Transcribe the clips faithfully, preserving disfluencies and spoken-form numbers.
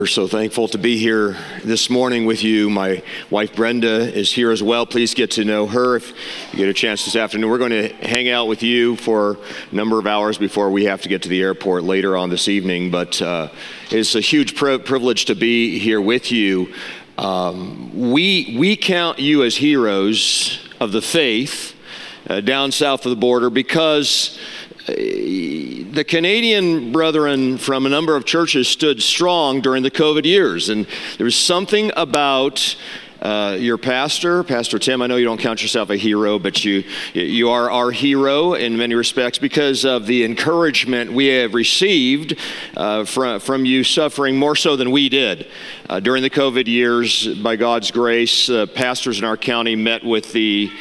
We're so thankful to be here this morning with you. My wife Brenda is here as well. Please get to know her if you get a chance this afternoon. We're going to hang out with you for a number of hours before we have to get to the airport later on this evening. But uh, it's a huge pri- privilege to be here with you. Um, we we count you as heroes of the faith uh, down south of the border because the Canadian brethren from a number of churches stood strong during the COVID years, and there was something about uh, your pastor, Pastor Tim. I know you don't count yourself a hero, but you you are our hero in many respects because of the encouragement we have received uh, from from you, suffering more so than we did uh, during the COVID years. By God's grace, uh, pastors in our county met with the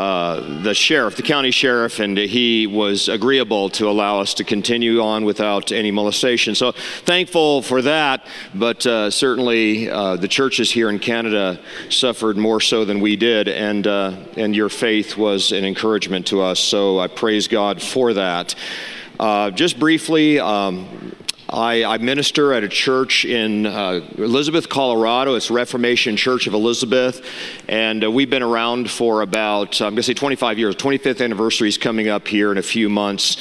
Uh, the sheriff, the county sheriff, and he was agreeable to allow us to continue on without any molestation. So thankful for that, but uh, certainly uh, the churches here in Canada suffered more so than we did, and uh, and your faith was an encouragement to us. So I praise God for that. Uh, just briefly, um, I, I minister at a church in uh, Elizabeth, Colorado. It's Reformation Church of Elizabeth, and uh, we've been around for about, I'm going to say twenty-five years. twenty-fifth anniversary is coming up here in a few months,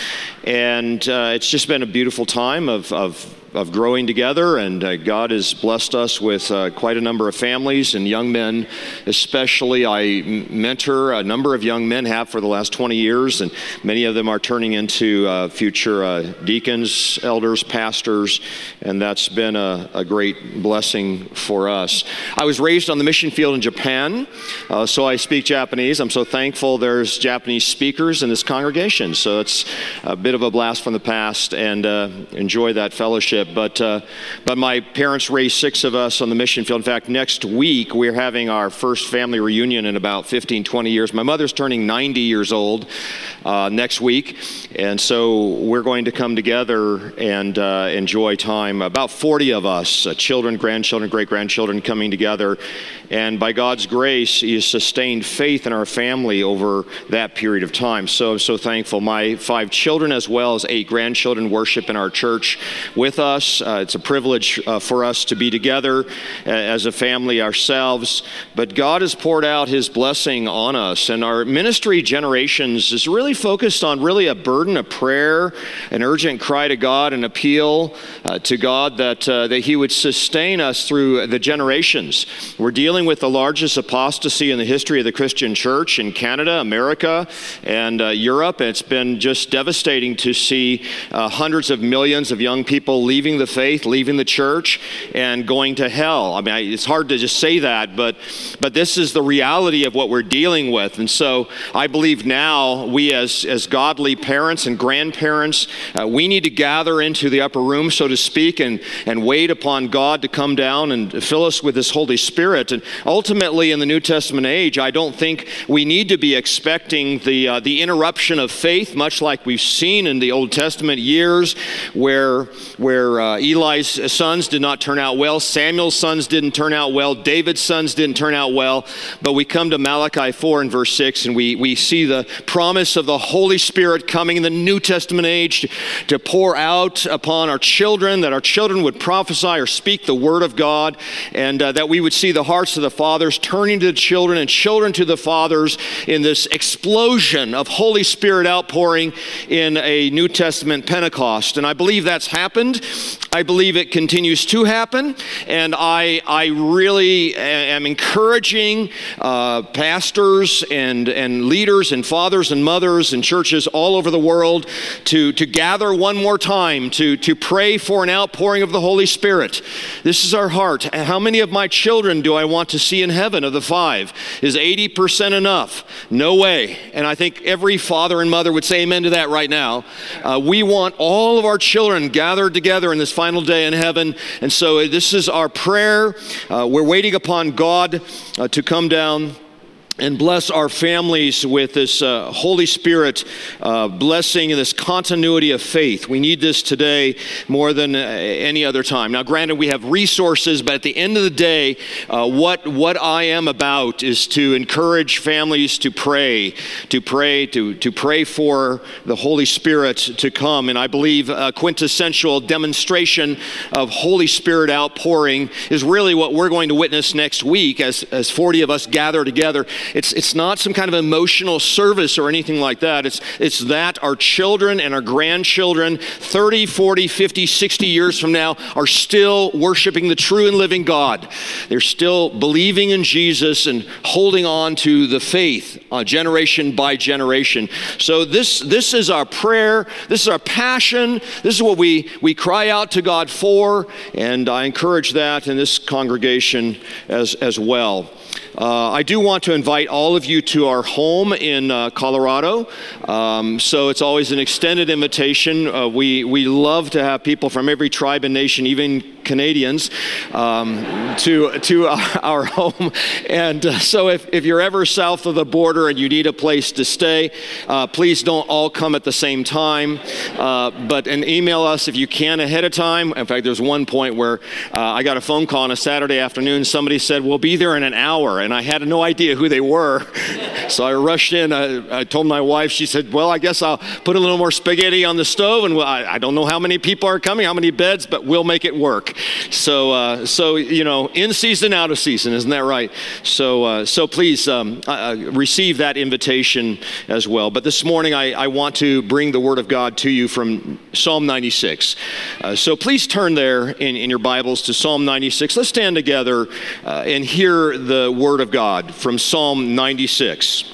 and uh, it's just been a beautiful time of, of of growing together, and uh, God has blessed us with uh, quite a number of families and young men especially. I m- mentor a number of young men, have for the last twenty years, and many of them are turning into uh, future uh, deacons, elders, pastors, and that's been a, a great blessing for us. I was raised on the mission field in Japan, uh, so I speak Japanese. I'm so thankful there's Japanese speakers in this congregation, so it's a bit of a blast from the past, and uh, enjoy that fellowship. But uh, but my parents raised six of us on the mission field. In fact, next week we're having our first family reunion in about fifteen, twenty years. My mother's turning ninety years old uh, next week, and so we're going to come together and uh, enjoy time. About forty of us, uh, children, grandchildren, great-grandchildren, coming together. And by God's grace, He has sustained faith in our family over that period of time. So I'm so thankful. My five children as well as eight grandchildren worship in our church with us. Uh, it's a privilege uh, for us to be together uh, as a family ourselves. But God has poured out His blessing on us. And our ministry Generations is really focused on really a burden of prayer, an urgent cry to God, an appeal uh, to God that, uh, that He would sustain us through the generations. We're dealing with the largest apostasy in the history of the Christian church in Canada, America, and uh, Europe. And it's been just devastating to see uh, hundreds of millions of young people leaving the faith, leaving the church, and going to hell. I mean, I, it's hard to just say that, but but this is the reality of what we're dealing with. And so I believe now we as, as godly parents and grandparents, uh, we need to gather into the upper room, so to speak, and, and wait upon God to come down and fill us with His Holy Spirit. And ultimately, in the New Testament age, I don't think we need to be expecting the uh, the interruption of faith, much like we've seen in the Old Testament years, where where uh, Eli's sons did not turn out well, Samuel's sons didn't turn out well, David's sons didn't turn out well. But we come to Malachi four and verse six, and we we see the promise of the Holy Spirit coming in the New Testament age to, to pour out upon our children, that our children would prophesy or speak the word of God, and uh, that we would see the hearts of the fathers turning to the children and children to the fathers in this explosion of Holy Spirit outpouring in a New Testament Pentecost. And I believe that's happened. I believe it continues to happen. And I I really am encouraging uh, pastors and, and leaders and fathers and mothers and churches all over the world to, to gather one more time to, to pray for an outpouring of the Holy Spirit. This is our heart. How many of my children do I want to see in heaven of the five? Is eighty percent enough? No way. And I think every father and mother would say amen to that right now. Uh, we want all of our children gathered together in this final day in heaven. And so this is our prayer. Uh, we're waiting upon God uh, to come down and bless our families with this uh, Holy Spirit uh, blessing and this continuity of faith. We need this today more than uh, any other time. Now, granted, we have resources, but at the end of the day, uh, what what I am about is to encourage families to pray, to pray, to to pray for the Holy Spirit to come. And I believe a quintessential demonstration of Holy Spirit outpouring is really what we're going to witness next week as as forty of us gather together. It's it's not some kind of emotional service or anything like that. It's it's that our children and our grandchildren thirty, forty, fifty, sixty years from now are still worshiping the true and living God. They're still believing in Jesus and holding on to the faith uh, generation by generation. So this this is our prayer. This is our passion. This is what we, we cry out to God for, and I encourage that in this congregation as, as well. Uh, I do want to invite all of you to our home in uh, Colorado. Um, so it's always an extended invitation. Uh, we, we love to have people from every tribe and nation, even Canadians, um, to, to our home. And uh, so if, if you're ever south of the border and you need a place to stay, uh, please don't all come at the same time. Uh, but and email us if you can ahead of time. In fact, there's one point where uh, I got a phone call on a Saturday afternoon. Somebody said, we'll be there in an hour. And I had no idea who they were. So I rushed in. I, I told my wife, she said, well, I guess I'll put a little more spaghetti on the stove. And I, I don't know how many people are coming, how many beds, but we'll make it work. So, uh, so you know, in season, out of season, isn't that right? So, uh, so please um, uh, receive that invitation as well. But this morning, I, I want to bring the Word of God to you from Psalm ninety-six. Uh, so please turn there in, in your Bibles to Psalm ninety-six. Let's stand together uh, and hear the Word of God from Psalm ninety-six.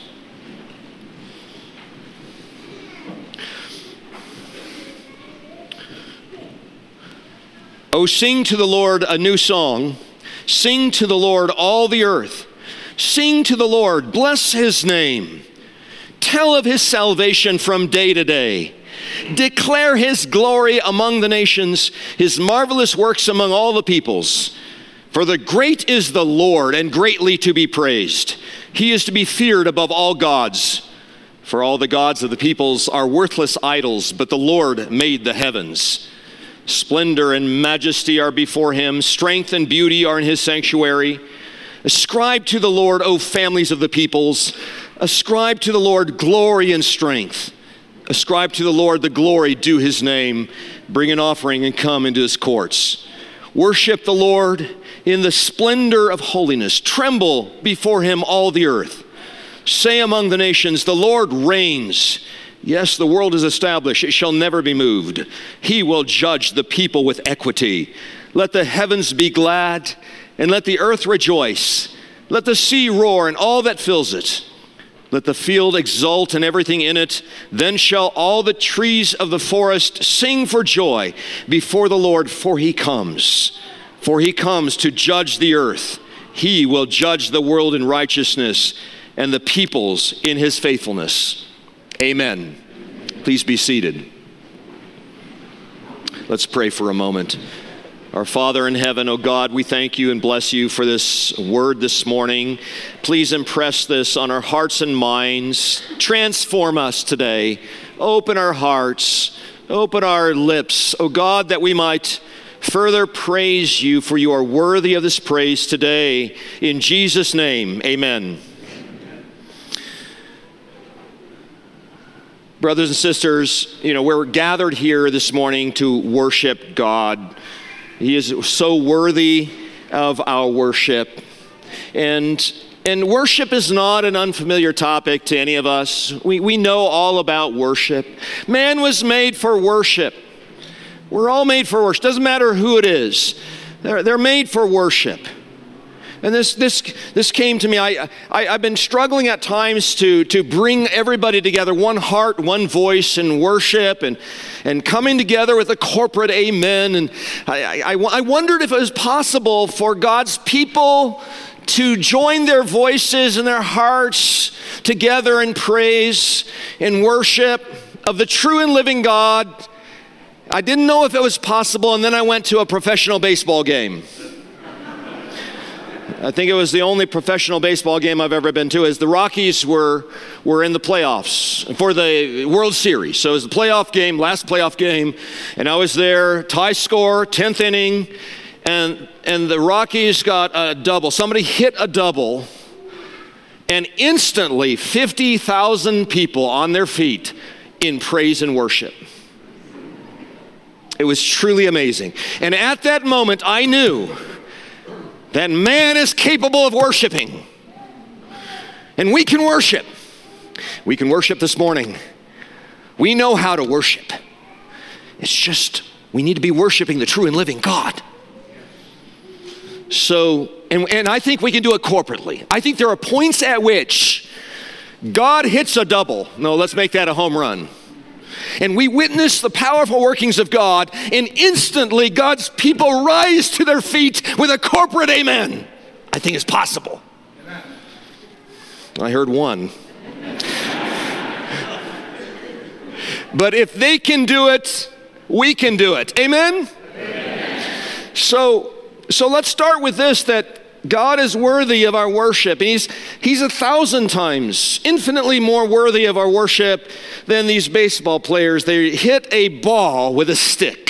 Oh, sing to the Lord a new song. Sing to the Lord all the earth. Sing to the Lord, bless his name. Tell of his salvation from day to day. Declare his glory among the nations, his marvelous works among all the peoples. For the great is the Lord, and greatly to be praised. He is to be feared above all gods. For all the gods of the peoples are worthless idols, but the Lord made the heavens. Splendor and majesty are before him. Strength and beauty are in his sanctuary. Ascribe to the Lord, O families of the peoples. Ascribe to the Lord glory and strength. Ascribe to the Lord the glory due his name. Bring an offering and come into his courts. Worship the Lord in the splendor of holiness. Tremble before him all the earth. Say among the nations, the Lord reigns. Yes, the world is established. It shall never be moved. He will judge the people with equity. Let the heavens be glad, and let the earth rejoice. Let the sea roar and all that fills it. Let the field exult and everything in it. Then shall all the trees of the forest sing for joy before the Lord, for he comes. For he comes to judge the earth. He will judge the world in righteousness and the peoples in his faithfulness. Amen. Please be seated. Let's pray for a moment. Our Father in heaven, oh God, we thank you and bless you for this word this morning. Please impress this on our hearts and minds. Transform us today. Open our hearts. Open our lips, oh God, that we might further praise you, for you are worthy of this praise today. In Jesus' name, amen. Brothers and sisters, you know, we're gathered here this morning to worship God. He is so worthy of our worship. And, and worship is not an unfamiliar topic to any of us. We, we know all about worship. Man was made for worship. We're all made for worship. Doesn't matter who it is. They're, they're made for worship. And this this this came to me. I, I, I've been struggling at times to, to bring everybody together, one heart, one voice in worship, and, and coming together with a corporate amen. And I, I, I wondered if it was possible for God's people to join their voices and their hearts together in praise and worship of the true and living God. I didn't know if it was possible, and then I went to a professional baseball game. I think it was the only professional baseball game I've ever been to, as the Rockies were were in the playoffs for the World Series. So it was the playoff game, last playoff game, and I was there, tie score, tenth inning, and and the Rockies got a double. Somebody hit a double, and instantly fifty thousand people on their feet in praise and worship. It was truly amazing. And at that moment, I knew that man is capable of worshiping. And we can worship. We can worship this morning. We know how to worship. It's just, we need to be worshiping the true and living God. So, and, and I think we can do it corporately. I think there are points at which God hits a double. No, let's make that a home run. And we witness the powerful workings of God, and instantly God's people rise to their feet with a corporate amen. I think it's possible. Amen. I heard one. But if they can do it, we can do it. Amen? Amen. So, so let's start with this, that God is worthy of our worship. And he's, he's a thousand times, infinitely more worthy of our worship than these baseball players. They hit a ball with a stick.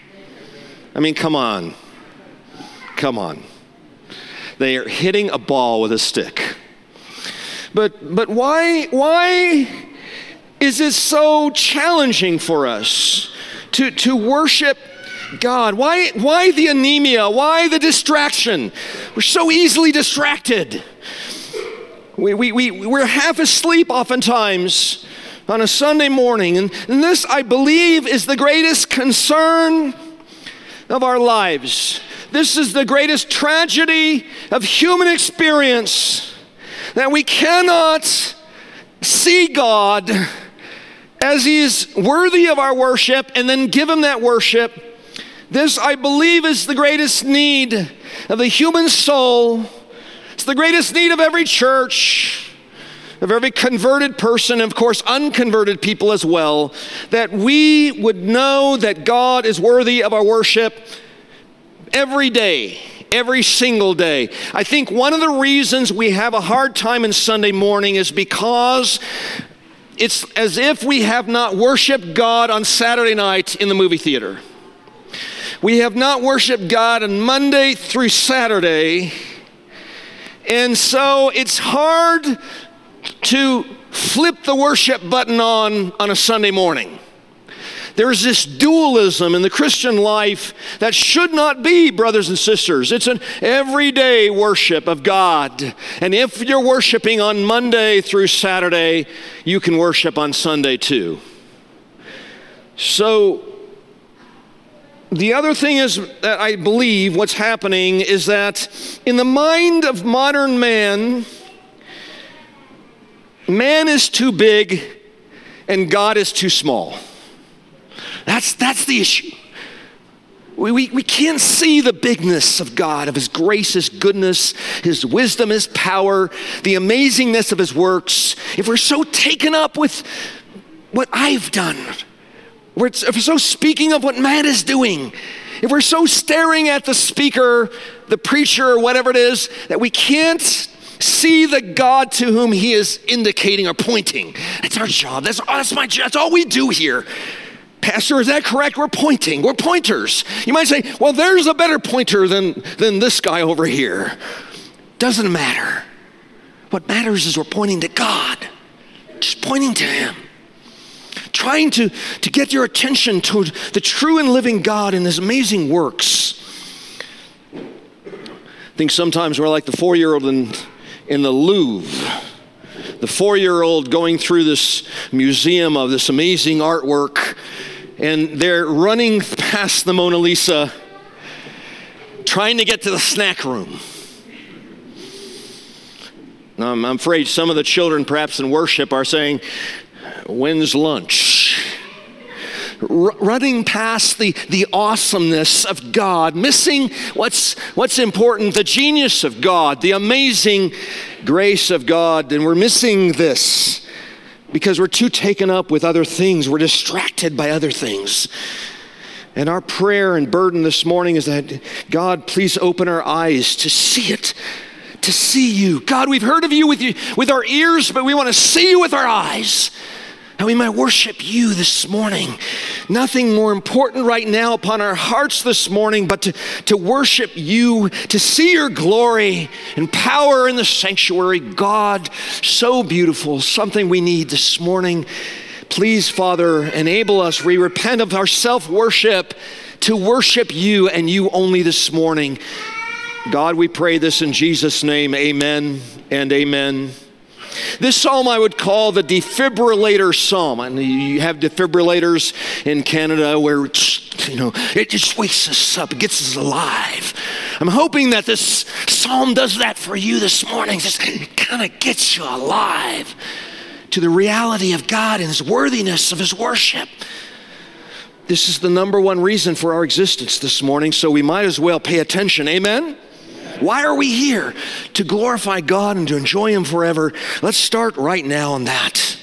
I mean, come on. Come on. They are hitting a ball with a stick. But, but why, why is it so challenging for us to, to worship God? Why, why the anemia? Why the distraction? We're so easily distracted. We, we, we, we're half asleep oftentimes on a Sunday morning. And, and this, I believe, is the greatest concern of our lives. This is the greatest tragedy of human experience, that we cannot see God as He is worthy of our worship and then give Him that worship. This, I believe, is the greatest need of the human soul. It's the greatest need of every church, of every converted person, and of course, unconverted people as well, that we would know that God is worthy of our worship every day, every single day. I think one of the reasons we have a hard time in Sunday morning is because it's as if we have not worshiped God on Saturday night in the movie theater. We have not worshiped God on Monday through Saturday, and so it's hard to flip the worship button on on a Sunday morning. There's this dualism in the Christian life that should not be, brothers and sisters. It's an everyday worship of God, and if you're worshiping on Monday through Saturday, you can worship on Sunday too. So, the other thing is that I believe what's happening is that in the mind of modern man, man is too big and God is too small. That's, that's the issue. We, we, we can't see the bigness of God, of His grace, His goodness, His wisdom, His power, the amazingness of His works, if we're so taken up with what I've done. We're, if we're so speaking of what man is doing, if we're so staring at the speaker, the preacher, or whatever it is, that we can't see the God to whom He is indicating or pointing. That's our job. That's, that's my job. That's all we do here. Pastor, is that correct? We're pointing. We're pointers. You might say, well, there's a better pointer than, than this guy over here. Doesn't matter. What matters is we're pointing to God. Just pointing to Him. Trying to, to get your attention to the true and living God and His amazing works. I think sometimes we're like the four-year-old in, in the Louvre. The four-year-old going through this museum of this amazing artwork, and they're running past the Mona Lisa, trying to get to the snack room. Now, I'm afraid some of the children, perhaps in worship, are saying, when's lunch? R- running past the, the awesomeness of God, missing what's, what's important, the genius of God, the amazing grace of God, and we're missing this because we're too taken up with other things. We're distracted by other things. And our prayer and burden this morning is that, God, please open our eyes to see it, to see you. God, we've heard of you with, you with our ears, but we want to see you with our eyes. And we might worship you this morning. Nothing more important right now upon our hearts this morning but to, to worship you, to see your glory and power in the sanctuary. God, so beautiful, something we need this morning. Please, Father, enable us. We repent of our self-worship to worship you and you only this morning. God, we pray this in Jesus' name. Amen and amen. This psalm I would call the defibrillator psalm. And you have defibrillators in Canada where, you know, it just wakes us up, it gets us alive. I'm hoping that this psalm does that for you this morning. Just kind of gets you alive to the reality of God and his worthiness of his worship. This is the number one reason for our existence this morning, so we might as well pay attention. Amen? Why are we here? To glorify God and to enjoy him forever. Let's start right now on that.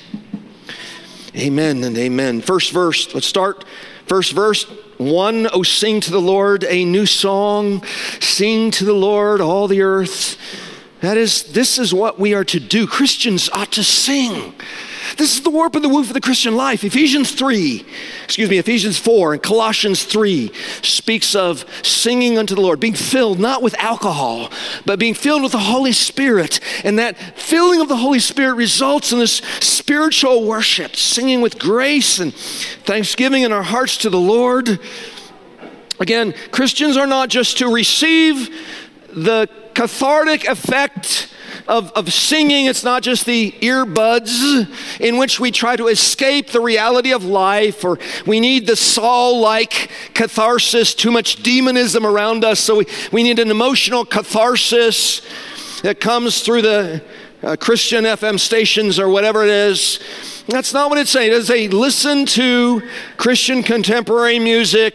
Amen and amen. First verse, let's start. First verse, one, oh sing to the Lord a new song. Sing to the Lord, all the earth. That is, this is what we are to do. Christians ought to sing. This is the warp and the woof of the Christian life. Ephesians three, excuse me, Ephesians four and Colossians three speaks of singing unto the Lord, being filled not with alcohol, but being filled with the Holy Spirit. And that filling of the Holy Spirit results in this spiritual worship, singing with grace and thanksgiving in our hearts to the Lord. Again, Christians are not just to receive the cathartic effect Of, of singing. It's not just the earbuds in which we try to escape the reality of life, or we need the Saul-like catharsis, too much demonism around us, so we, we need an emotional catharsis that comes through the uh, Christian F M stations or whatever it is. That's not what it's saying. It doesn't say listen to Christian contemporary music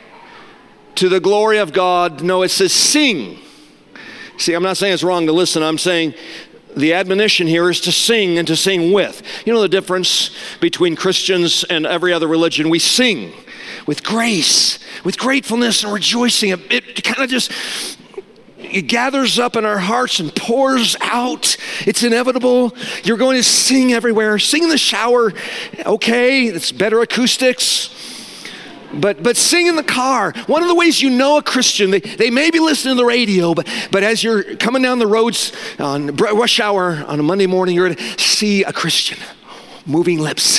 to the glory of God. No, it says sing. See, I'm not saying it's wrong to listen. I'm saying the admonition here is to sing and to sing with. You know the difference between Christians and every other religion? We sing with grace, with gratefulness and rejoicing. It, it kind of just, it gathers up in our hearts and pours out. It's inevitable. You're going to sing everywhere. Sing in the shower, okay, it's better acoustics. But but sing in the car. One of the ways you know a Christian, they, they may be listening to the radio, but, but as you're coming down the roads on rush hour on a Monday morning, you're going to see a Christian, moving lips,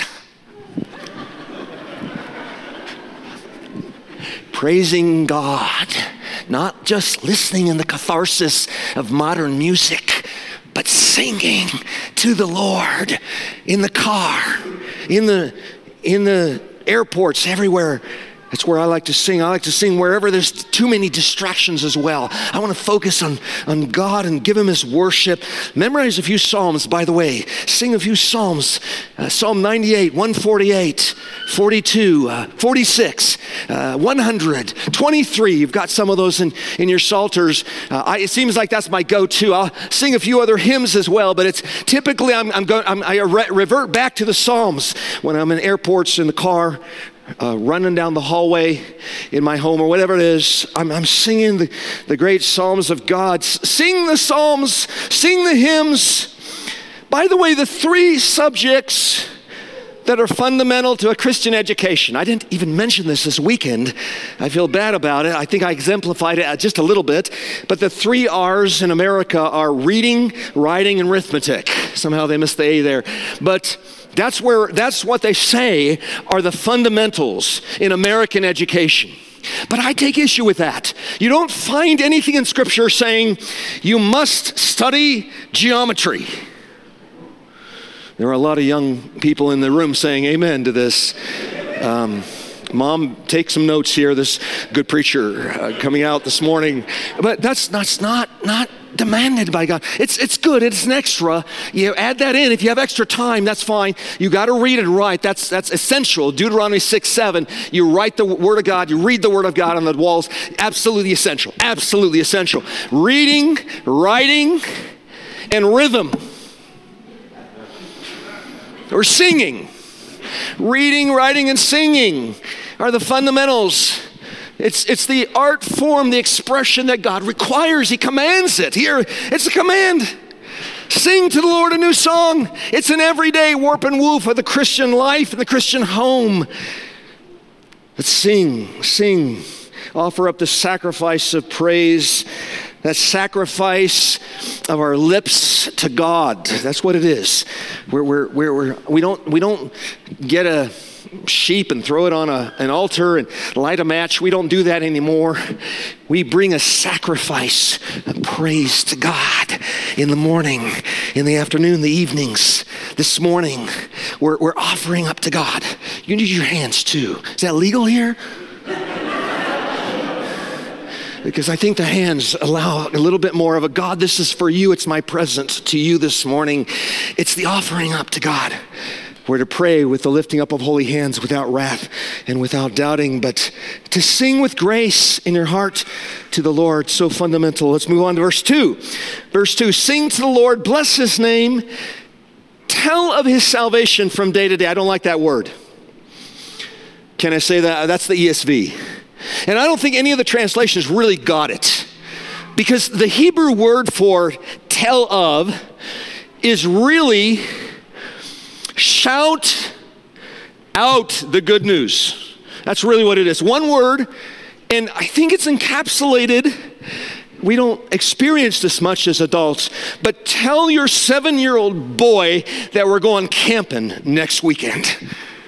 praising God, not just listening in the catharsis of modern music, but singing to the Lord in the car, in the in the airports, everywhere. That's where I like to sing. I like to sing wherever there's too many distractions as well. I want to focus on, on God and give him his worship. Memorize a few psalms, by the way. Sing a few psalms. Uh, Psalm ninety-eight, one forty-eight, forty-two, uh, forty-six, uh, one hundred, twenty-three. You've got some of those in, in your psalters. Uh, I, it seems like that's my go-to. I'll sing a few other hymns as well, but it's typically I'm, I'm going. I'm, I re- revert back to the psalms when I'm in airports, in the car, Uh, running down the hallway in my home or whatever it is. I'm, I'm singing the, the great psalms of God. S- sing the psalms, sing the hymns. By the way, the three subjects that are fundamental to a Christian education. I didn't even mention this this weekend. I feel bad about it. I think I exemplified it just a little bit. But the three R's in America are reading, writing, and arithmetic. Somehow they missed the A there. But That's where, that's what they say are the fundamentals in American education. But I take issue with that. You don't find anything in Scripture saying you must study geometry. There are a lot of young people in the room saying amen to this. Um, Mom, take some notes here. This good preacher uh, coming out this morning. But that's, that's not, not demanded by God. It's it's good. It's an extra. You add that in. If you have extra time, that's fine. You got to read and write. That's that's essential. Deuteronomy six seven. You write the Word of God. You read the Word of God on the walls. Absolutely essential. Absolutely essential. Reading, writing, and rhythm. Or singing. Reading, writing, and singing are the fundamentals It's, it's the art form, the expression that God requires. He commands it. Here, it's a command. Sing to the Lord a new song. It's an everyday warp and woof of the Christian life and the Christian home. Let's sing, sing. Offer up the sacrifice of praise, that sacrifice of our lips to God. That's what it is. We're, we're, we're, we're, we don't, we don't get a sheep and throw it on a, an altar and light a match. We don't do that anymore. We bring a sacrifice of praise to God in the morning, in the afternoon, the evenings. This morning, we're, we're offering up to God. You need your hands too. Is that legal here? Because I think the hands allow a little bit more of a, God, this is for you. It's my present to you this morning. It's the offering up to God. We're to pray with the lifting up of holy hands without wrath and without doubting, but to sing with grace in your heart to the Lord. So fundamental. Let's move on to verse two. Verse two, sing to the Lord, bless his name, tell of his salvation from day to day. I don't like that word. Can I say that? That's the E S V. And I don't think any of the translations really got it, because the Hebrew word for tell of is really shout out the good news. That's really what it is. One word, and I think it's encapsulated. We don't experience this much as adults, but tell your seven-year-old boy that we're going camping next weekend.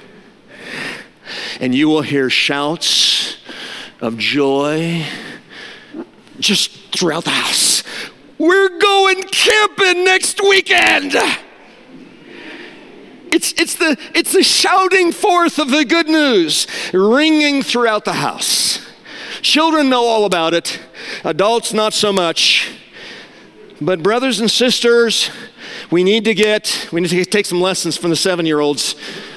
And you will hear shouts of joy just throughout the house. We're going camping next weekend. It's, it's, the, it's the shouting forth of the good news ringing throughout the house. Children know all about it. Adults, not so much. But brothers and sisters, we need to get, we need to take some lessons from the seven-year-olds.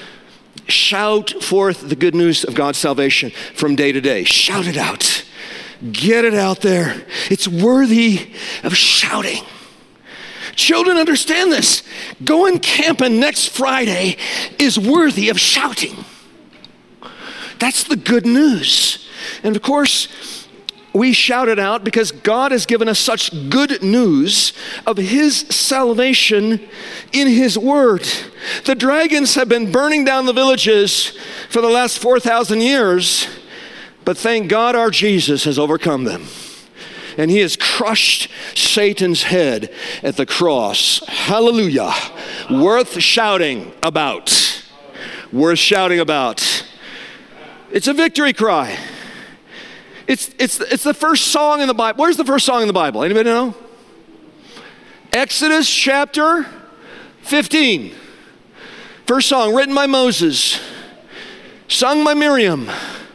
Shout forth the good news of God's salvation from day to day. Shout it out. Get it out there. It's worthy of shouting. Children, understand this. Going camping next Friday is worthy of shouting. That's the good news. And of course, we shout it out because God has given us such good news of his salvation in his word. The dragons have been burning down the villages for the last four thousand years, but thank God our Jesus has overcome them. And he has crushed Satan's head at the cross. Hallelujah. Worth shouting about. Worth shouting about. It's a victory cry. It's, it's, it's the first song in the Bible. Where's the first song in the Bible? Anybody know? Exodus chapter fifteen. First song written by Moses, sung by Miriam.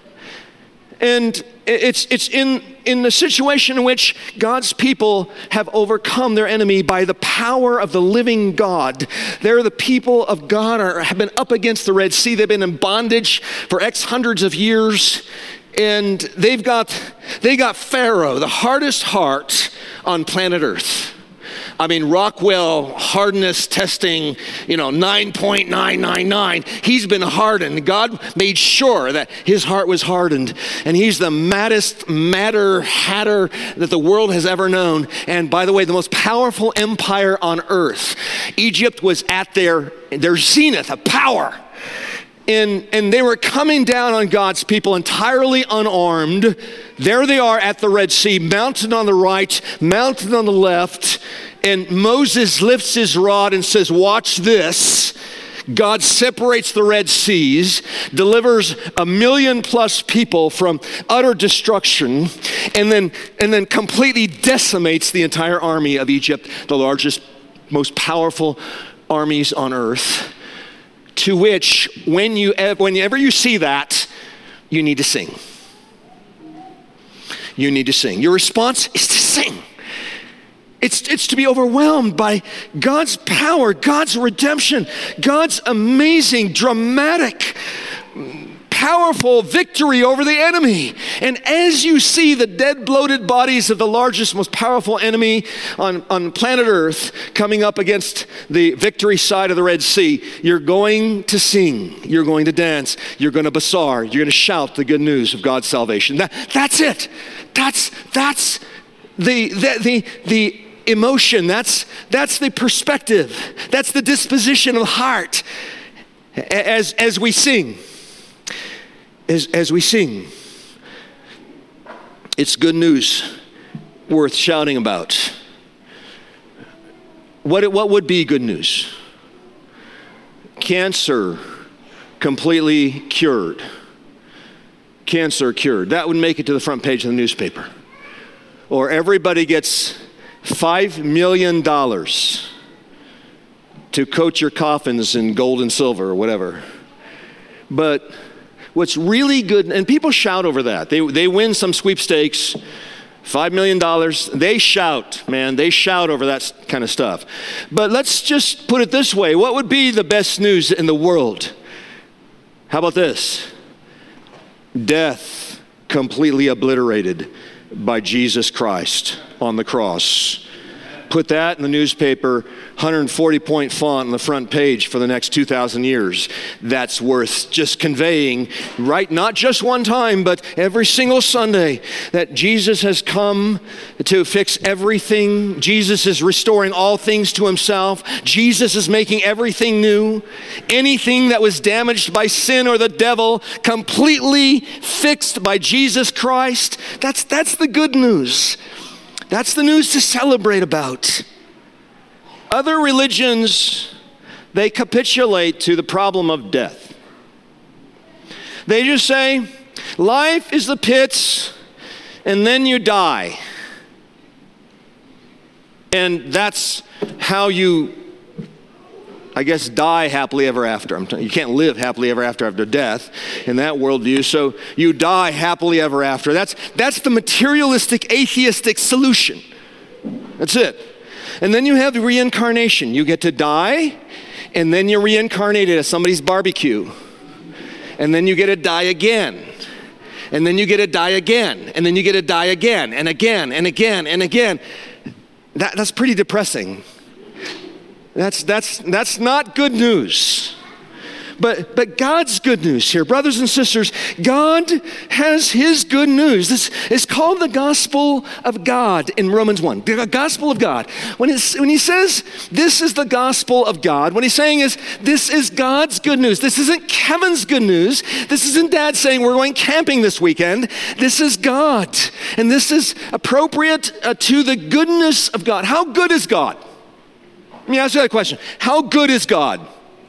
And it's, it's in, in the situation in which God's people have overcome their enemy by the power of the living God. They're the people of God, are, have been up against the Red Sea. They've been in bondage for X hundreds of years. And they've got, they got Pharaoh, the hardest heart on planet Earth. I mean, Rockwell hardness testing, you know, nine point nine nine nine. He's been hardened. God made sure that his heart was hardened. And he's the maddest, madder, hatter that the world has ever known. And by the way, the most powerful empire on earth. Egypt was at their, their zenith of power. And, and they were coming down on God's people entirely unarmed. There they are at the Red Sea, mounted on the right, mounted on the left. And Moses lifts his rod and says, watch this. God separates the Red Seas, delivers a million plus people from utter destruction, and then, and then completely decimates the entire army of Egypt, the largest, most powerful armies on earth. To which, when you, whenever you see that, you need to sing. You need to sing. Your response is to sing. It's, it's to be overwhelmed by God's power, God's redemption, God's amazing, dramatic powerful victory over the enemy. And as you see the dead, bloated bodies of the largest, most powerful enemy on, on planet Earth coming up against the victory side of the Red Sea, you're going to sing, you're going to dance, you're going to bazaar, you're going to shout the good news of God's salvation. That, that's it. That's, that's the, the, the, the emotion. That's, that's the perspective. That's the disposition of the heart as, as we sing. As, as we sing. It's good news worth shouting about. What, what would be good news? Cancer completely cured. Cancer cured. That would make it to the front page of the newspaper. Or everybody gets five million dollars to coat your coffins in gold and silver or whatever. But what's really good, and people shout over that. They, they win some sweepstakes, five million dollars. They shout, man. They shout over that kind of stuff. But let's just put it this way. What would be the best news in the world? How about this? Death completely obliterated by Jesus Christ on the cross. Put that in the newspaper, one hundred forty point font on the front page for the next two thousand years. That's worth just conveying, right? Not just one time, but every single Sunday, that Jesus has come to fix everything. Jesus is restoring all things to himself. Jesus is making everything new. Anything that was damaged by sin or the devil, completely fixed by Jesus Christ. That's, that's the good news. That's the news to celebrate about. Other religions, they capitulate to the problem of death. They just say, life is the pits, and then you die. And that's how you, I guess, die happily ever after. I'm t- you can't live happily ever after after death in that worldview, so you die happily ever after. That's, that's the materialistic, atheistic solution. That's it. And then you have the reincarnation. You get to die, and then you're reincarnated as somebody's barbecue. And then you get to die again. And then you get to die again. And then you get to die again, and again, and again, and again. That, that's pretty depressing. That's, that's, that's not good news. But, but God's good news here, brothers and sisters, God has his good news. This is called the gospel of God in Romans one, the gospel of God. When, it's, when he says this is the gospel of God, what he's saying is this is God's good news. This isn't Kevin's good news. This isn't Dad saying we're going camping this weekend. This is God. And this is appropriate uh, to the goodness of God. How good is God? Let me ask you that question. How good is God?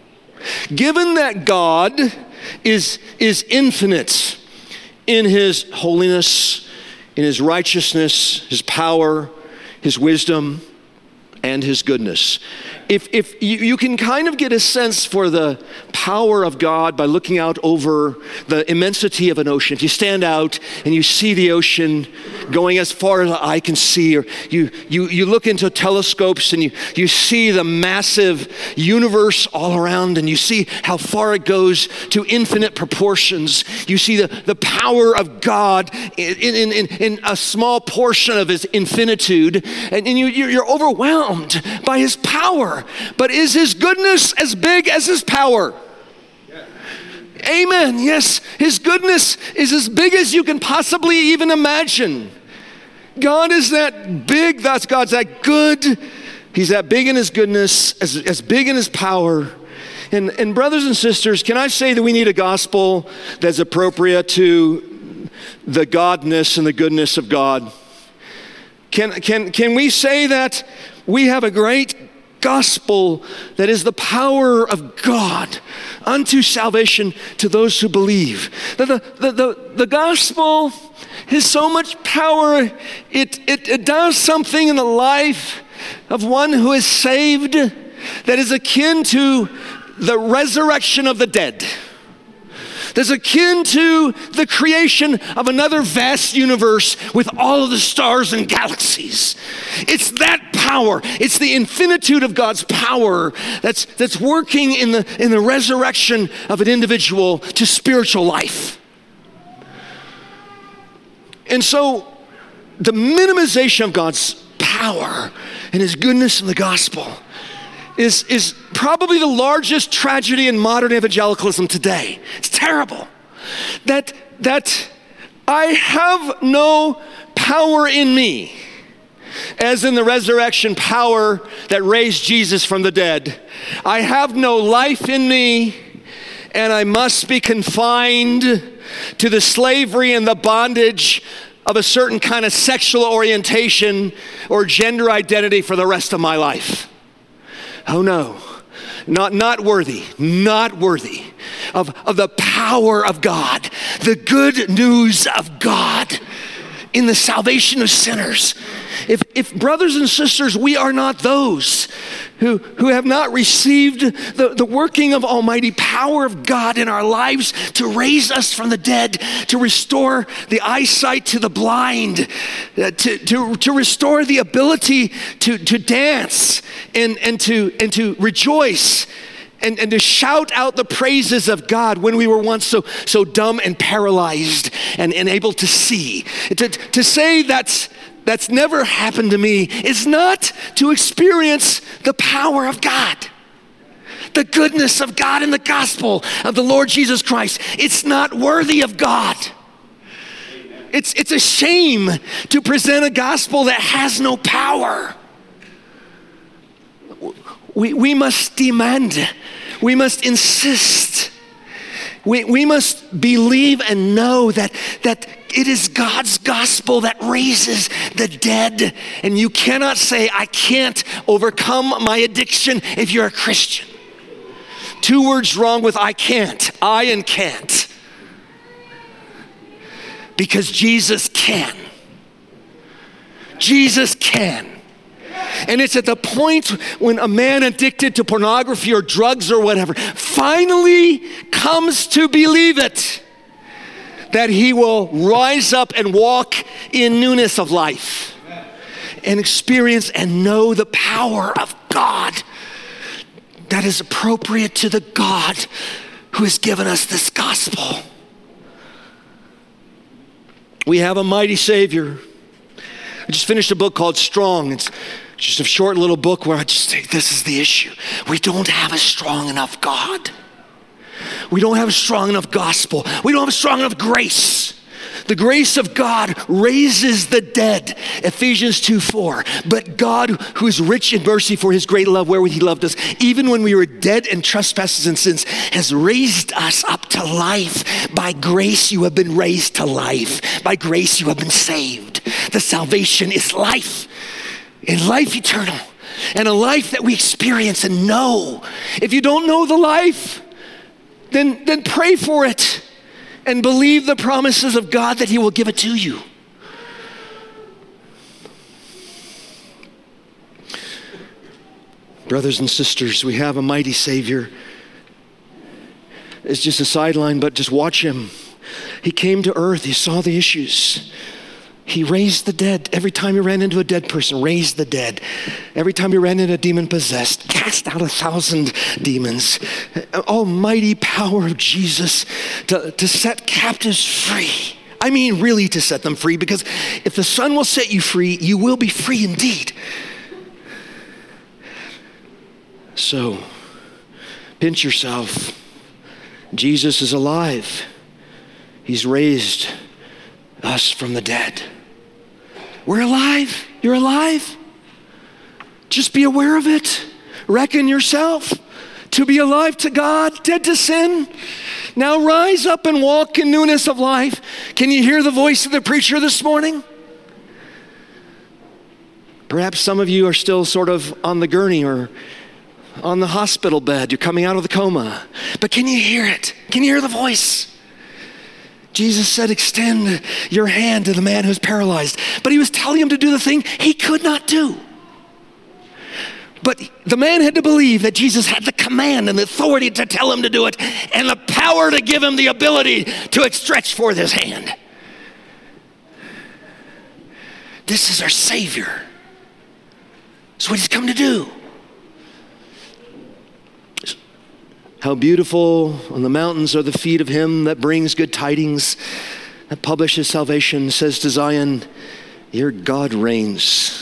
Given that God is, is infinite in his holiness, in his righteousness, his power, his wisdom, and his goodness. If, if you, you can kind of get a sense for the power of God by looking out over the immensity of an ocean. If you stand out and you see the ocean going as far as the eye can see, or you, you, you look into telescopes and you, you see the massive universe all around, and you see how far it goes to infinite proportions. You see the, the power of God in, in, in, in a small portion of his infinitude, and, and you, you're overwhelmed by his power. But is his goodness as big as his power? Yeah. Amen. Yes, his goodness is as big as you can possibly even imagine. God is that big. That's God's that good. He's that big in his goodness, as, as big in his power. And, and brothers and sisters, can I say that we need a gospel that's appropriate to the godness and the goodness of God? Can, can, can we say that we have a great gospel that is the power of God unto salvation to those who believe? The, the, the, the, the gospel has so much power, it, it, it does something in the life of one who is saved that is akin to the resurrection of the dead. that's akin to the creation of another vast universe with all of the stars and galaxies. It's that power. It's the infinitude of God's power that's, that's working in the, in the resurrection of an individual to spiritual life. And so the minimization of God's power and his goodness in the gospel is, is probably the largest tragedy in modern evangelicalism today. It's terrible. That, that I have no power in me, as in the resurrection power that raised Jesus from the dead. I have no life in me, and I must be confined to the slavery and the bondage of a certain kind of sexual orientation or gender identity for the rest of my life. Oh no, not, not worthy, not worthy of, of the power of God, the good news of God in the salvation of sinners. If, if brothers and sisters, we are not those who, who have not received the, the working of almighty power of God in our lives to raise us from the dead, to restore the eyesight to the blind, uh, to, to, to restore the ability to, to dance and, and, to, and to rejoice and, and to shout out the praises of God when we were once so, so dumb and paralyzed and unable to see. To, to say that's That's never happened to me is not to experience the power of God, the goodness of God in the gospel of the Lord Jesus Christ. It's not worthy of God. It's, it's a shame to present a gospel that has no power. We, we must demand, we must insist, we, we must believe and know that, that it is God's gospel that raises the dead. And you cannot say, I can't overcome my addiction if you're a Christian. Two words wrong with I can't, I and can't. Because Jesus can. Jesus can. And it's at the point when a man addicted to pornography or drugs or whatever finally comes to believe it, that he will rise up and walk in newness of life and experience and know the power of God that is appropriate to the God who has given us this gospel. We have a mighty Savior. I just finished a book called Strong. It's just a short little book where I just say, this is the issue. We don't have a strong enough God. We don't have a strong enough gospel. We don't have a strong enough grace. The grace of God raises the dead, Ephesians two four. But God, who is rich in mercy for his great love wherewith he loved us, even when we were dead in trespasses and sins, has raised us up to life. By grace you have been raised to life. By grace you have been saved. The salvation is life, and life eternal, and a life that we experience and know. If you don't know the life, then, then pray for it and believe the promises of God that he will give it to you. Brothers and sisters, we have a mighty Savior. It's just a sideline, but just watch him. He came to earth, he saw the issues. He raised the dead. Every time he ran into a dead person, raised the dead. Every time he ran into a demon possessed, cast out a thousand demons. Almighty power of Jesus to, to set captives free. I mean, really to set them free, because if the Son will set you free, you will be free indeed. So, pinch yourself. Jesus is alive. He's raised us from the dead. We're alive. You're alive. Just be aware of it. Reckon yourself to be alive to God, dead to sin. Now rise up and walk in newness of life. Can you hear the voice of the preacher this morning? Perhaps some of you are still sort of on the gurney or on the hospital bed. You're coming out of the coma. But can you hear it? Can you hear the voice? Jesus said, extend your hand to the man who's paralyzed. But he was telling him to do the thing he could not do. But the man had to believe that Jesus had the command and the authority to tell him to do it and the power to give him the ability to stretch forth his hand. This is our Savior. It's what he's come to do. How beautiful on the mountains are the feet of him that brings good tidings, that publishes salvation, says to Zion, your God reigns.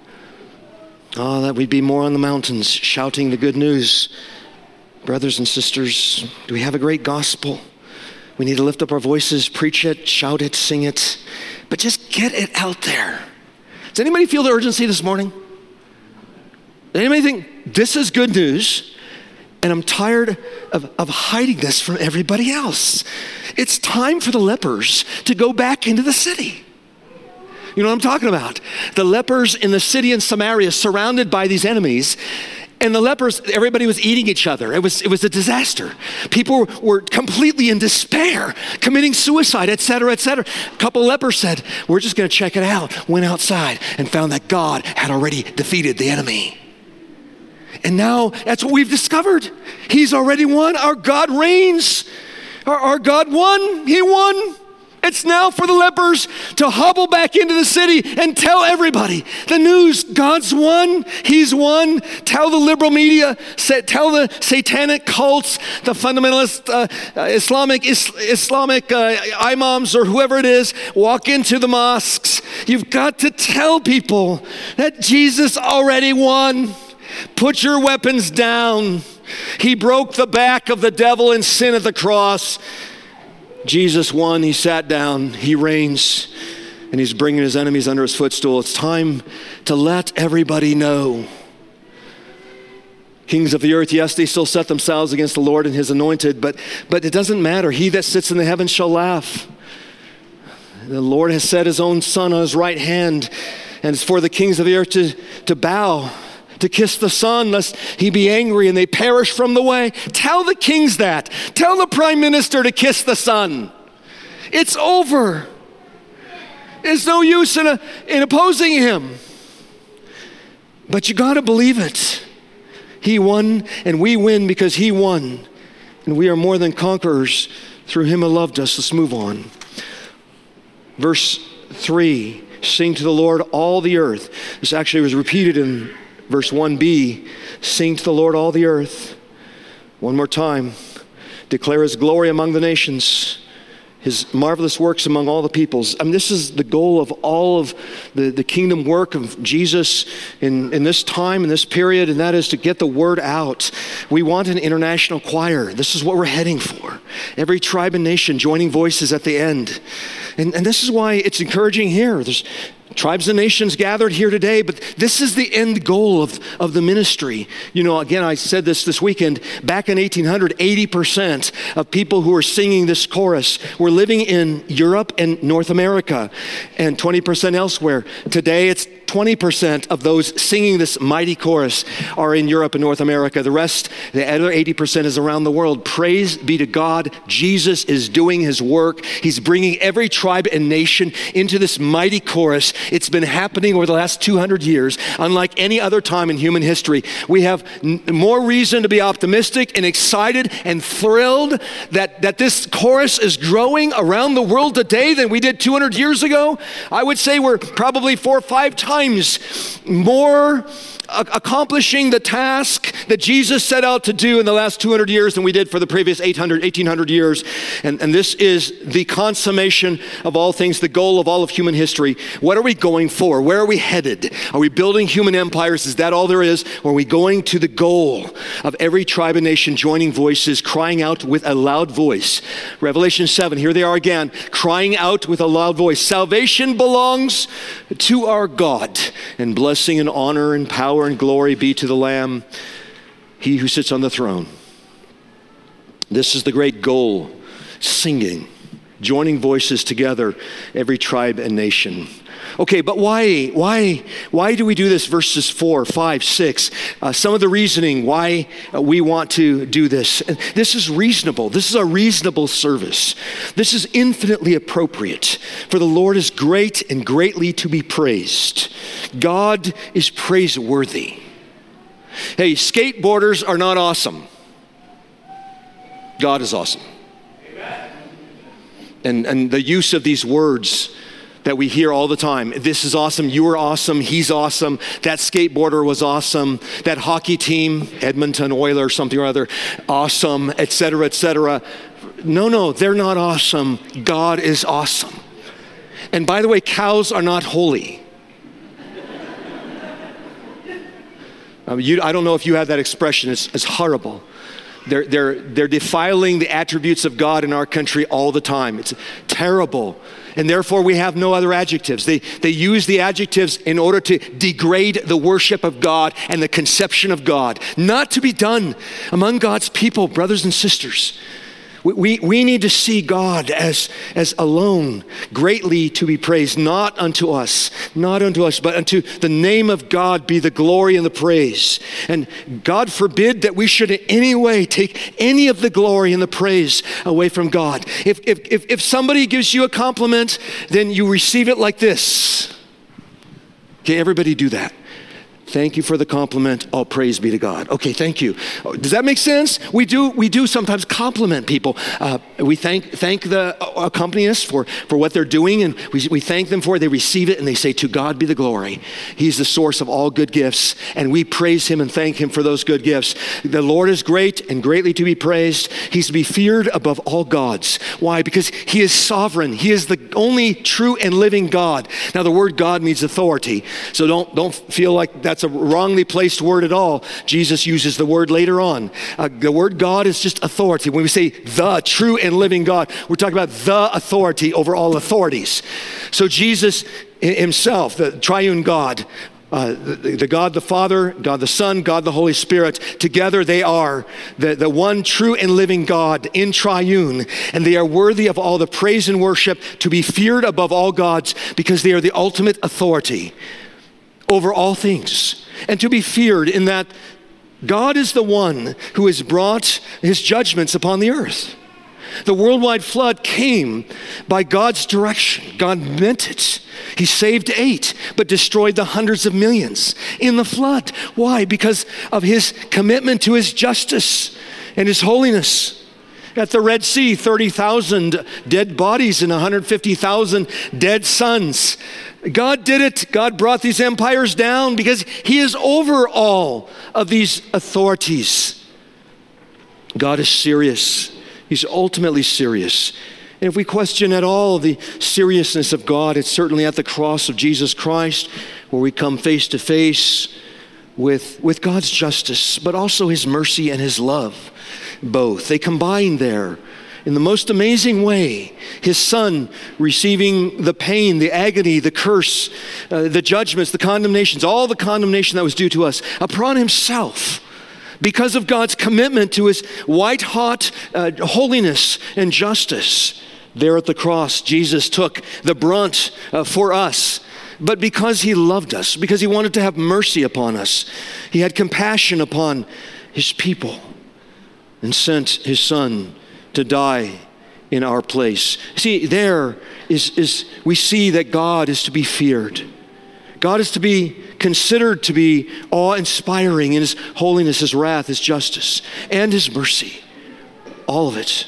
Oh, that we'd be more on the mountains shouting the good news. Brothers and sisters, do we have a great gospel? We need to lift up our voices, preach it, shout it, sing it, but just get it out there. Does anybody feel the urgency this morning? Does anybody think this is good news? And I'm tired of, of hiding this from everybody else. It's time for the lepers to go back into the city. You know what I'm talking about? The lepers in the city in Samaria, surrounded by these enemies, and the lepers, everybody was eating each other. It was, it was a disaster. People were completely in despair, committing suicide, et cetera, et cetera. A couple of lepers said, we're just gonna check it out. Went outside and found that God had already defeated the enemy. And now that's what we've discovered. He's already won. Our God reigns. Our, our God won. He won. It's now for the lepers to hobble back into the city and tell everybody the news. God's won. He's won. Tell the liberal media, say, tell the satanic cults, the fundamentalist uh, uh, Islamic is, Islamic uh, imams or whoever it is, walk into the mosques. You've got to tell people that Jesus already won. Put your weapons down. He broke the back of the devil and sin at the cross. Jesus won, he sat down, he reigns, and he's bringing his enemies under his footstool. It's time to let everybody know. Kings of the earth, yes, they still set themselves against the Lord and his anointed, but, but it doesn't matter. He that sits in the heavens shall laugh. The Lord has set his own son on his right hand, and it's for the kings of the earth to, to bow, to kiss the Son, lest he be angry and they perish from the way. Tell the kings that. Tell the prime minister to kiss the Son. It's over. There's no use in, a, in opposing him. But you got to believe it. He won and we win because he won. And we are more than conquerors through him who loved us. Let's move on. Verse three, sing to the Lord all the earth. This actually was repeated in verse one b, sing to the Lord all the earth. One more time. Declare his glory among the nations, his marvelous works among all the peoples. I mean, this is the goal of all of the, the kingdom work of Jesus in, in this time, in this period, and that is to get the word out. We want an international choir. This is what we're heading for. Every tribe and nation joining voices at the end. And, and this is why it's encouraging here. There's tribes and nations gathered here today, but this is the end goal of, of the ministry. You know, again, I said this this weekend, back in eighteen hundred, eighty percent of people who were singing this chorus were living in Europe and North America, and twenty percent elsewhere. Today, it's twenty percent of those singing this mighty chorus are in Europe and North America. The rest, the other eighty percent is around the world. Praise be to God. Jesus is doing his work. He's bringing every tribe and nation into this mighty chorus. It's been happening over the last two hundred years. Unlike any other time in human history, we have n- more reason to be optimistic and excited and thrilled that, that this chorus is growing around the world today than we did two hundred years ago. I would say we're probably four or five times more accomplishing the task that Jesus set out to do in the last two hundred years than we did for the previous eight hundred, eighteen hundred years. And, and this is the consummation of all things, the goal of all of human history. What are we going for? Where are we headed? Are we building human empires? Is that all there is? Or are we going to the goal of every tribe and nation joining voices, crying out with a loud voice? Revelation seven, here they are again, crying out with a loud voice. Salvation belongs to our God, and blessing and honor and power and glory be to the Lamb, he who sits on the throne. This is the great goal, singing, joining voices together, every tribe and nation. Okay, but why, why, why do we do this? Verses four, five, six, uh, some of the reasoning why uh, we want to do this. This is reasonable. This is a reasonable service. This is infinitely appropriate, for the Lord is great and greatly to be praised. God is praiseworthy. Hey, skateboarders are not awesome. God is awesome. Amen. And, and the use of these words that we hear all the time. This is awesome. You are awesome. He's awesome. That skateboarder was awesome. That hockey team, Edmonton Oilers, something or other, awesome, et cetera, et cetera. No, no, they're not awesome. God is awesome. And by the way, cows are not holy. um, you, I don't know if you have that expression. It's, it's horrible. They're, they're, they're defiling the attributes of God in our country all the time. It's terrible. And therefore we have no other adjectives. They, they use the adjectives in order to degrade the worship of God and the conception of God. Not to be done among God's people, brothers and sisters. We, we, we need to see God as, as alone, greatly to be praised, not unto us, not unto us, but unto the name of God be the glory and the praise. And God forbid that we should in any way take any of the glory and the praise away from God. If, if, if, if somebody gives you a compliment, then you receive it like this. Okay, everybody do that. Thank you for the compliment. All praise be to God. Okay, thank you. Does that make sense? We do we do sometimes compliment people. Uh, we thank thank the accompanists for, for what they're doing, and we, we thank them for it. They receive it, and they say, to God be the glory. He's the source of all good gifts, and we praise him and thank him for those good gifts. The Lord is great and greatly to be praised. He's to be feared above all gods. Why? Because he is sovereign. He is the only true and living God. Now, the word God means authority, so don't, don't feel like that's a wrongly placed word at all. Jesus uses the word later on. Uh, the word God is just authority. When we say the true and living God, we're talking about the authority over all authorities. So Jesus himself, the triune God, uh, the, the God the Father, God the Son, God the Holy Spirit, together they are the, the one true and living God in triune, and they are worthy of all the praise and worship, to be feared above all gods, because they are the ultimate authority over all things, and to be feared in that God is the one who has brought his judgments upon the earth. The worldwide flood came by God's direction. God meant it. He saved eight, but destroyed the hundreds of millions in the flood. Why? Because of his commitment to his justice and his holiness. At the Red Sea, thirty thousand dead bodies and one hundred fifty thousand dead sons. God did it. God brought these empires down because he is over all of these authorities. God is serious. He's ultimately serious. And if we question at all the seriousness of God, it's certainly at the cross of Jesus Christ, where we come face to face with, with God's justice, but also his mercy and his love. Both. They combine there in the most amazing way. His son receiving the pain, the agony, the curse, uh, the judgments, the condemnations, all the condemnation that was due to us upon himself, because of God's commitment to his white-hot uh, holiness and justice. There at the cross, Jesus took the brunt uh, for us. But because he loved us, because he wanted to have mercy upon us, he had compassion upon his people and sent his son to die in our place. See, there is, is we see that God is to be feared. God is to be considered to be awe-inspiring in his holiness, his wrath, his justice, and his mercy. All of it.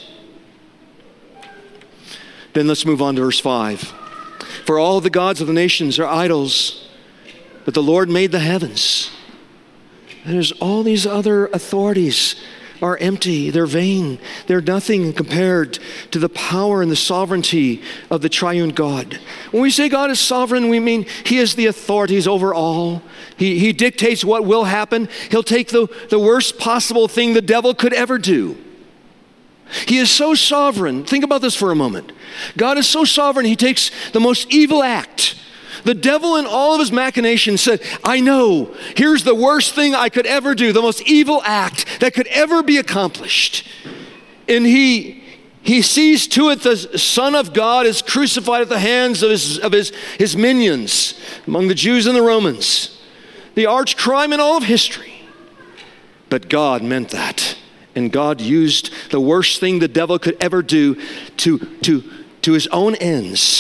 Then let's move on to verse five. For all the gods of the nations are idols, but the Lord made the heavens. And there's all these other authorities are empty, they're vain, they're nothing compared to the power and the sovereignty of the triune God. When we say God is sovereign, we mean he is the authorities over all. He, he dictates what will happen. He'll take the, the worst possible thing the devil could ever do. He is so sovereign. Think about this for a moment. God is so sovereign, he takes the most evil act. The devil in all of his machinations said, I know, here's the worst thing I could ever do, the most evil act that could ever be accomplished. And he he sees to it the Son of God is crucified at the hands of his, of his, his minions among the Jews and the Romans. The arch crime in all of history. But God meant that. And God used the worst thing the devil could ever do to, to, to his own ends,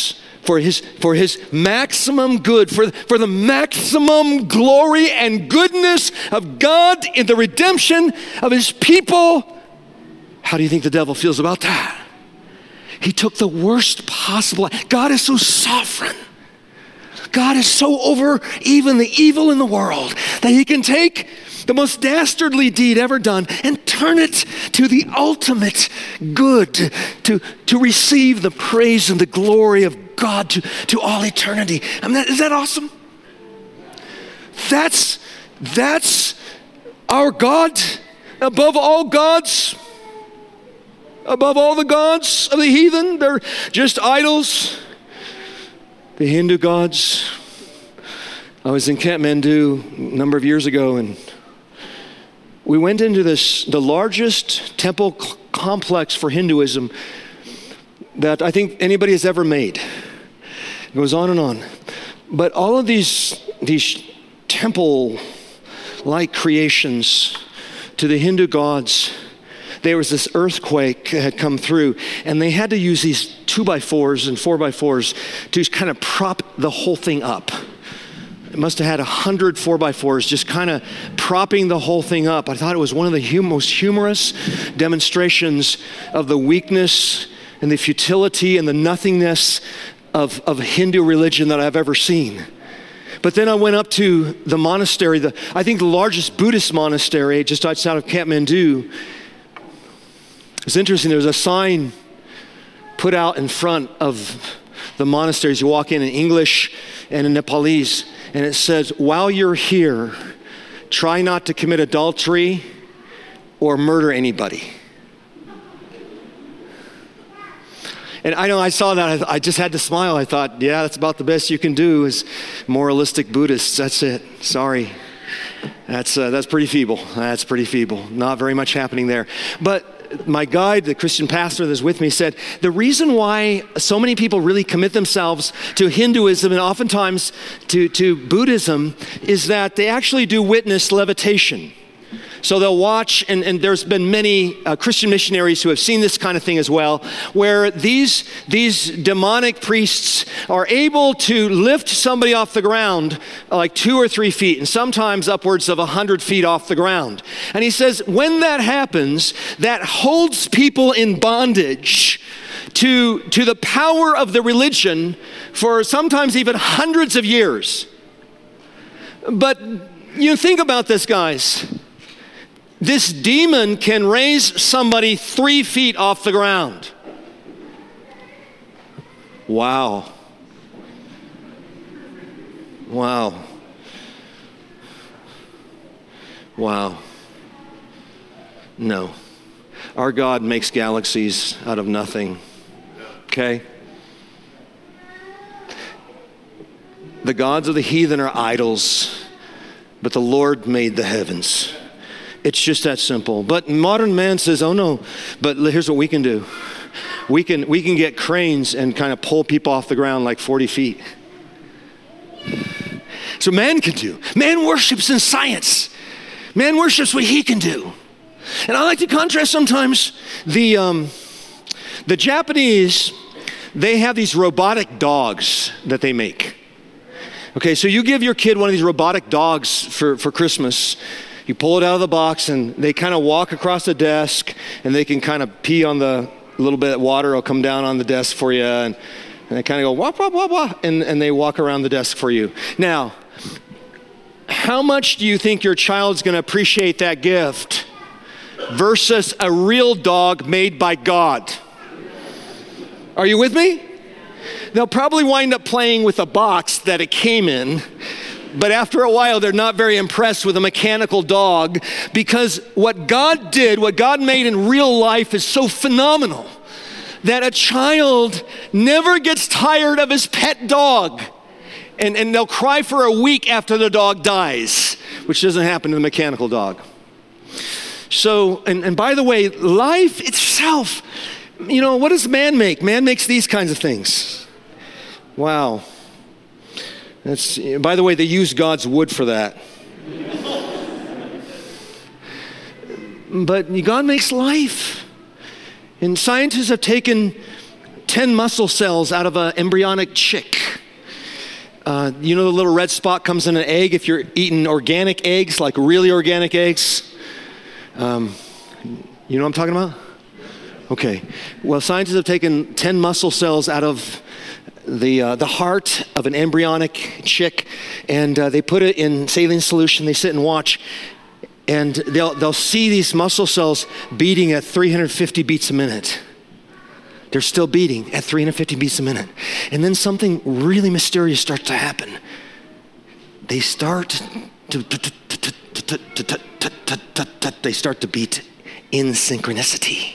for his, for his maximum good, for, for the maximum glory and goodness of God in the redemption of his people. How do you think the devil feels about that? He took the worst possible. God is so sovereign. God is so over even the evil in the world that he can take the most dastardly deed ever done and turn it to the ultimate good, to, to receive the praise and the glory of God to, to all eternity. I mean, that, is that awesome? That's, that's our God above all gods, above all the gods of the heathen. They're just idols. The Hindu gods. I was in Kathmandu a number of years ago, and we went into this, the largest temple c- complex for Hinduism that I think anybody has ever made. It goes on and on. But all of these, these temple-like creations to the Hindu gods, there was this earthquake that had come through, and they had to use these two by fours and four by fours to kind of prop the whole thing up. It must have had a hundred four by fours just kind of propping the whole thing up. I thought it was one of the hum- most humorous demonstrations of the weakness and the futility and the nothingness of, of Hindu religion that I've ever seen. But then I went up to the monastery, the, I think the largest Buddhist monastery just outside of Kathmandu. It's interesting, there's a sign put out in front of the monasteries. You walk in in English and in Nepalese, and it says, while you're here, try not to commit adultery or murder anybody. And I know I saw that, I just had to smile. I thought, yeah, that's about the best you can do as moralistic Buddhists. That's it, sorry. That's, uh, that's pretty feeble, that's pretty feeble. Not very much happening there. But my guide, the Christian pastor that's with me, said, the reason why so many people really commit themselves to Hinduism and oftentimes to, to Buddhism is that they actually do witness levitation. So they'll watch, and, and there's been many uh, Christian missionaries who have seen this kind of thing as well, where these, these demonic priests are able to lift somebody off the ground like two or three feet, and sometimes upwards of a hundred feet off the ground. And he says, when that happens, that holds people in bondage to, to the power of the religion for sometimes even hundreds of years. But you think about this, guys. This demon can raise somebody three feet off the ground. Wow. Wow. Wow. No. Our God makes galaxies out of nothing. Okay? The gods of the heathen are idols, but the Lord made the heavens. It's just that simple. But modern man says, oh no, but here's what we can do. We can, we can get cranes and kind of pull people off the ground like forty feet. So man can do. Man worships in science. Man worships what he can do. And I like to contrast sometimes the, um, the Japanese, they have these robotic dogs that they make. Okay, so you give your kid one of these robotic dogs for, for Christmas. You pull it out of the box and they kind of walk across the desk and they can kind of pee on the little bit of water will come down on the desk for you, and, and they kind of go wah, wah, wah, wah, and, and they walk around the desk for you. Now, how much do you think your child's going to appreciate that gift versus a real dog made by God? Are you with me? They'll probably wind up playing with a box that it came in. But after a while, they're not very impressed with a mechanical dog, because what God did, what God made in real life is so phenomenal that a child never gets tired of his pet dog. And, and they'll cry for a week after the dog dies, which doesn't happen to the mechanical dog. So, and, and by the way, life itself, you know, what does man make? Man makes these kinds of things. Wow. That's, by the way, they use God's wood for that. But God makes life. And scientists have taken ten muscle cells out of an embryonic chick. Uh, you know the little red spot comes in an egg if you're eating organic eggs, like really organic eggs? Um, you know what I'm talking about? Okay. Well, scientists have taken ten muscle cells out of the uh, the heart of an embryonic chick, and uh, they put it in saline solution. They sit and watch, and they'll they'll see these muscle cells beating at three hundred fifty beats a minute. They're still beating at three hundred fifty beats a minute. And then something really mysterious starts to happen. They start to, they start to beat in synchronicity.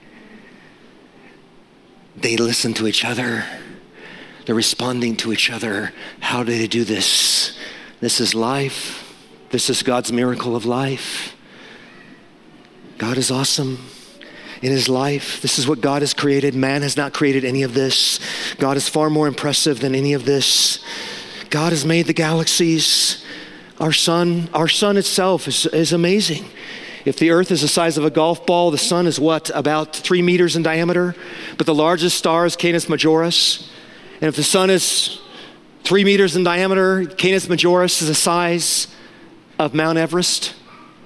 They listen to each other. They're responding to each other. How do they do this? This is life. This is God's miracle of life. God is awesome. In his life, this is what God has created. Man has not created any of this. God is far more impressive than any of this. God has made the galaxies. Our sun, our sun itself is, is amazing. If the earth is the size of a golf ball, the sun is what, about three meters in diameter? But the largest star is Canis Majoris. And if the sun is three meters in diameter, Canis Majoris is the size of Mount Everest.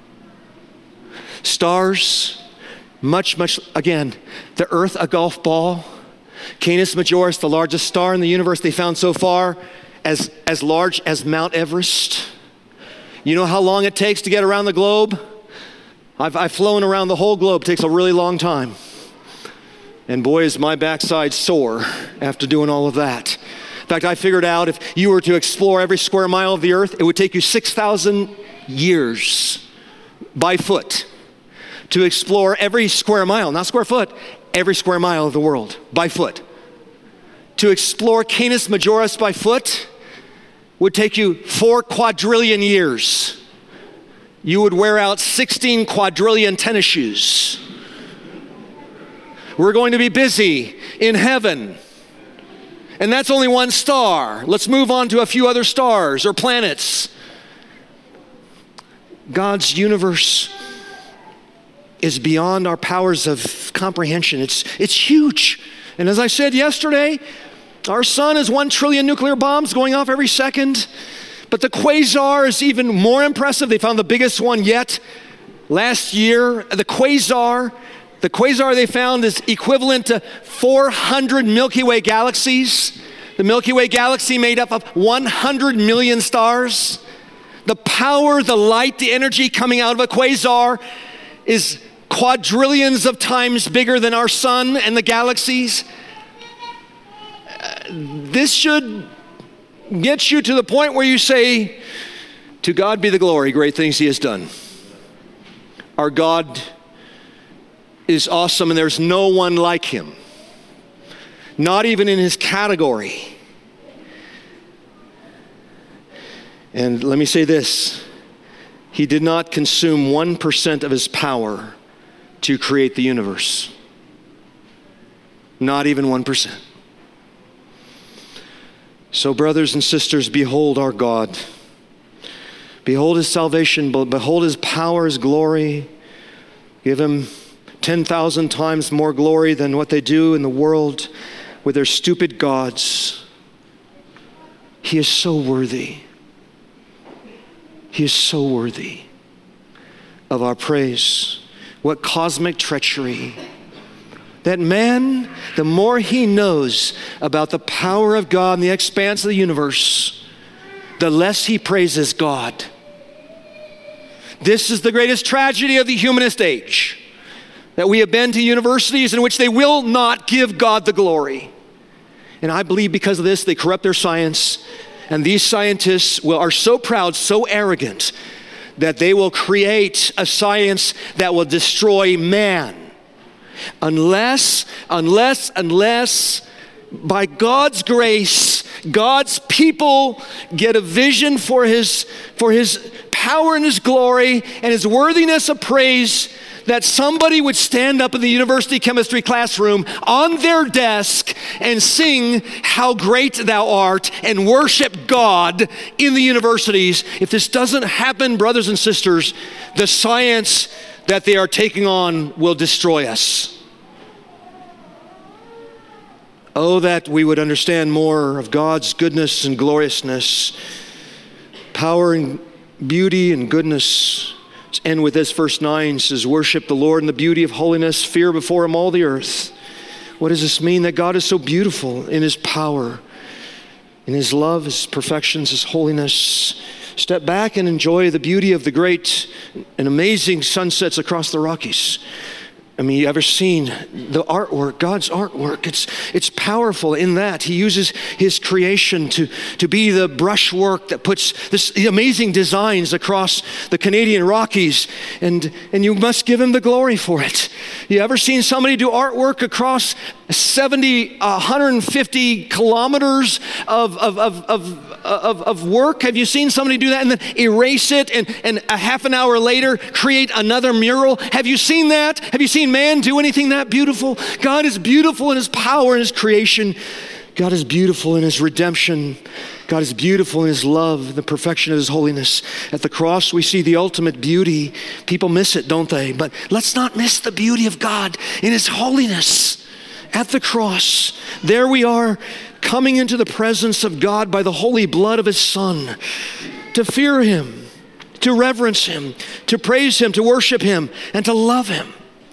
Stars, much, much, again, the earth, a golf ball. Canis Majoris, the largest star in the universe they found so far, as, as large as Mount Everest. You know how long it takes to get around the globe? I've, I've flown around the whole globe. It takes a really long time. And boy, is my backside sore after doing all of that. In fact, I figured out if you were to explore every square mile of the earth, it would take you six thousand years by foot to explore every square mile, not square foot, every square mile of the world by foot. To explore Canis Majoris by foot would take you four quadrillion years. You would wear out sixteen quadrillion tennis shoes. We're going to be busy in heaven. And that's only one star. Let's move on to a few other stars or planets. God's universe is beyond our powers of comprehension. It's, it's huge. And as I said yesterday, our sun is one trillion nuclear bombs going off every second. But the quasar is even more impressive. They found the biggest one yet last year. The quasar, the quasar they found is equivalent to four hundred Milky Way galaxies. The Milky Way galaxy made up of one hundred million stars. The power, the light, the energy coming out of a quasar is quadrillions of times bigger than our sun and the galaxies. Uh, this should get you to the point where you say, to God be the glory, great things he has done. Our God is awesome and there's no one like him. Not even in his category. And let me say this, he did not consume one percent of his power to create the universe. Not even one percent. So brothers and sisters, behold our God. Behold his salvation, behold his power, his glory. Give him ten thousand times more glory than what they do in the world with their stupid gods. He is so worthy. He is so worthy of our praise. What cosmic treachery. That man, the more he knows about the power of God and the expanse of the universe, the less he praises God. This is the greatest tragedy of the humanist age, that we have been to universities in which they will not give God the glory. And I believe because of this, they corrupt their science, and these scientists will, are so proud, so arrogant, that they will create a science that will destroy man. Unless, unless, unless, by God's grace, God's people get a vision for his, for his power and his glory and his worthiness of praise, that somebody would stand up in the university chemistry classroom on their desk and sing "How Great Thou Art" and worship God in the universities. If this doesn't happen, brothers and sisters, the science that they are taking on will destroy us. Oh, that we would understand more of God's goodness and gloriousness, power and beauty and goodness. Let's end with this, verse nine says, worship the Lord in the beauty of holiness, fear before him all the earth. What does this mean? That God is so beautiful in his power, in his love, his perfections, his holiness. Step back and enjoy the beauty of the great and amazing sunsets across the Rockies. I mean, you ever seen the artwork, God's artwork? It's it's powerful in that he uses his creation to, to be the brushwork that puts this amazing designs across the Canadian Rockies, and, and you must give him the glory for it. You ever seen somebody do artwork across seventy, one hundred fifty kilometers of, of, of, of, of, of work? Have you seen somebody do that and then erase it and, and a half an hour later create another mural? Have you seen that? Have you seen man do anything that beautiful? God is beautiful in his power and his creation. God is beautiful in his redemption. God is beautiful in his love, the perfection of his holiness. At the cross, we see the ultimate beauty. People miss it, don't they? But let's not miss the beauty of God in his holiness. At the cross, there we are, coming into the presence of God by the holy blood of his Son, to fear him, to reverence him, to praise him, to worship him, and to love him.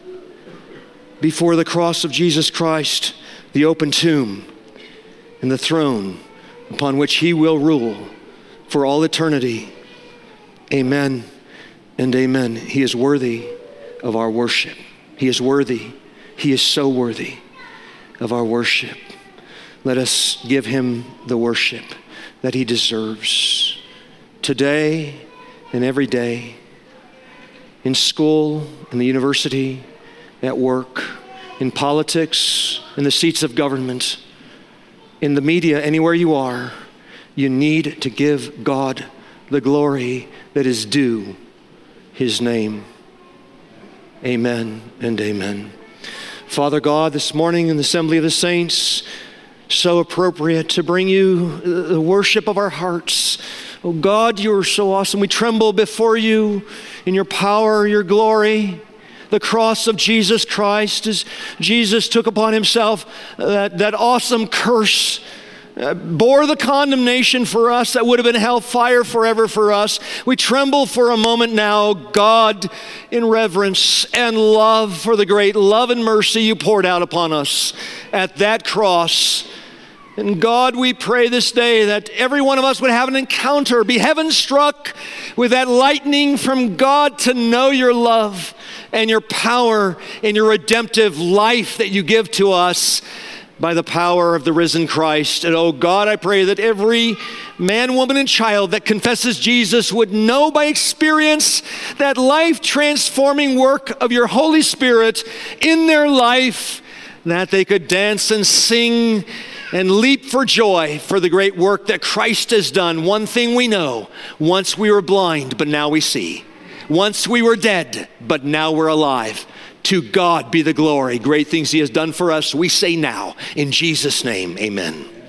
Before the cross of Jesus Christ, the open tomb, and the throne upon which he will rule for all eternity. Amen and amen. He is worthy of our worship. He is worthy. He is so worthy of our worship. Let us give him the worship that he deserves today and every day, in school, in the university, at work, in politics, in the seats of government, in the media, anywhere you are. You need to give God the glory that is due his name. Amen and amen. Father God, this morning in the assembly of the saints, so appropriate to bring you the worship of our hearts. Oh God, you are so awesome. We tremble before you in your power, your glory. The cross of Jesus Christ, as Jesus took upon himself that, that awesome curse, uh, bore the condemnation for us that would have been hellfire forever for us. We tremble for a moment now, God, in reverence and love for the great love and mercy you poured out upon us at that cross. And God, we pray this day that every one of us would have an encounter, be heaven struck with that lightning from God to know your love and your power and your redemptive life that you give to us by the power of the risen Christ. And oh God, I pray that every man, woman, and child that confesses Jesus would know by experience that life-transforming work of your Holy Spirit in their life, that they could dance and sing and leap for joy for the great work that Christ has done. One thing we know, once we were blind, but now we see. Once we were dead, but now we're alive. To God be the glory. Great things he has done for us, we say now. In Jesus' name, amen.